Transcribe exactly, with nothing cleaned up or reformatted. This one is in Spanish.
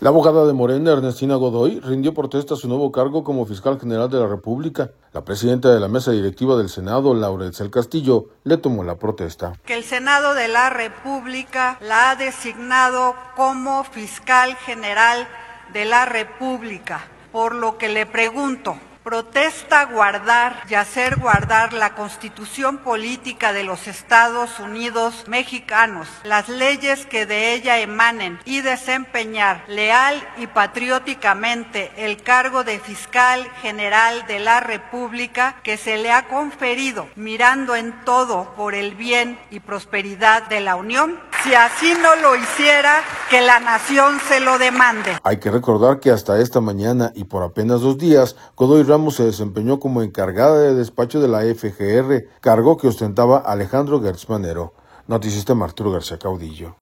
La abogada de Morena, Ernestina Godoy, rindió protesta a su nuevo cargo como fiscal general de la República. La presidenta de la mesa directiva del Senado, Laura Etzel Castillo, le tomó la protesta. Que el Senado de la República la ha designado como fiscal general de la República, por lo que le pregunto, ¿protesta guardar y hacer guardar la Constitución Política de los Estados Unidos mexicanos, las leyes que de ella emanen y desempeñar leal y patrióticamente el cargo de fiscal general de la República que se le ha conferido, mirando en todo por el bien y prosperidad de la Unión? Si así no lo hiciera, que la nación se lo demande. Hay que recordar que hasta esta mañana y por apenas dos días, Godoy Ramos se desempeñó como encargada de despacho de la F G R, cargo que ostentaba Alejandro Gertz Manero. Noticista Arturo García Caudillo.